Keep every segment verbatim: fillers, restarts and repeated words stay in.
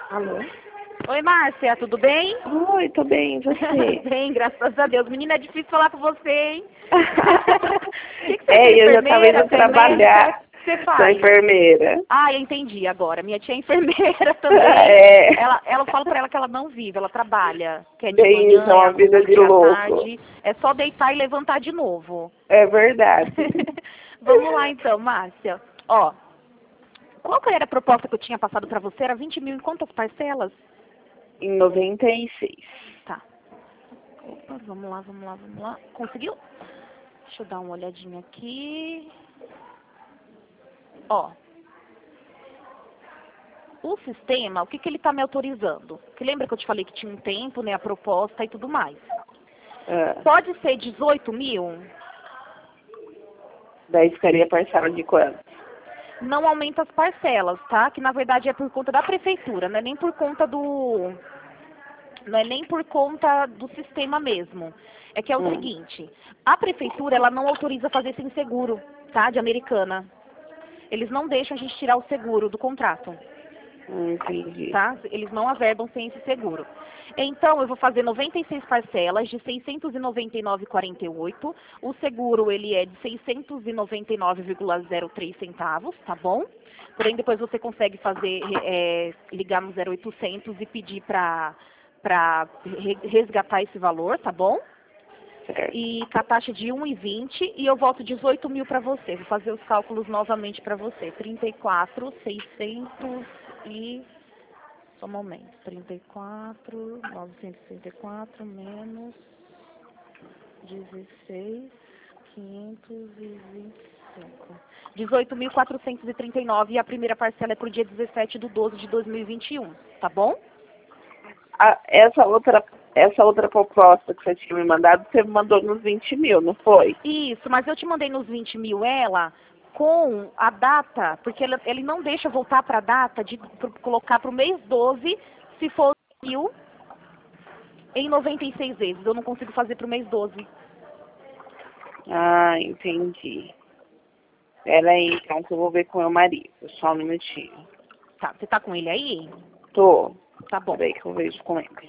Alô? Oi, Márcia, tudo bem? Oi, tô bem, e você? Bem, graças a Deus. Menina, é difícil falar com você, hein? Que que você É, é eu já tava enfermeira, indo você é médica? trabalhar. O que você Sou faz? enfermeira. Ah, eu entendi agora. Minha tia é enfermeira também. É, Ela, ela fala pra ela que ela não vive, ela trabalha. Que é de bem isso, manhã, é é à uma vida de noite, é à louco. tarde. É só deitar e levantar de novo. É verdade. Vamos lá então, Márcia. Ó, qual que era a proposta que eu tinha passado pra você? Era vinte mil em quantas parcelas? Em noventa e seis. Tá. Opa, vamos lá, vamos lá, vamos lá. Conseguiu? Deixa eu dar uma olhadinha aqui. Ó. O sistema, o que, que ele está me autorizando? Que lembra que eu te falei que tinha um tempo, né, a proposta e tudo mais. Ah, Pode ser dezoito mil, daí ficaria parcela de quanto? não aumenta as parcelas, tá? Que na verdade é por conta da prefeitura, não é nem por conta do... Não é nem por conta do sistema mesmo. É que é o Hum, seguinte, a prefeitura, ela não autoriza fazer sem seguro, tá? De Americana. Eles não deixam a gente tirar o seguro do contrato. hum, entendi. Tá? Eles não averbam sem esse seguro. Então, eu vou fazer noventa e seis parcelas de seiscentos e noventa e nove vírgula quarenta e oito. O seguro, ele é de seiscentos e noventa e nove vírgula zero três centavos, tá bom? Porém, depois você consegue fazer, é, ligar no zero oitocentos e pedir para para resgatar esse valor, tá bom? Certo. E com a taxa de um e vinte e eu volto dezoito mil para você. Vou fazer os cálculos novamente para você. trinta e quatro, seiscentos e... Só um momento. trinta e quatro, novecentos e sessenta e quatro menos dezesseis, quinhentos e vinte e cinco. dezoito mil quatrocentos e trinta e nove e a primeira parcela é para o dia dezessete de doze de dois mil e vinte e um. Tá bom? Ah, essa outra, essa outra proposta que você tinha me mandado, você me mandou nos vinte mil, não foi? Isso, mas eu te mandei nos vinte mil ela com a data, porque ele, ele não deixa voltar para a data de pro, colocar para o mês doze, se for mil, em noventa e seis vezes. Eu não consigo fazer para o mês doze. Ah, entendi. Pera aí, então, que eu vou ver com meu marido. Só um minutinho. Tá, você tá com ele aí? Tô. Tá bom. Peraí que eu vejo com ele.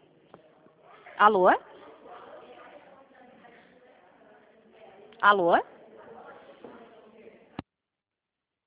Alô? Alô?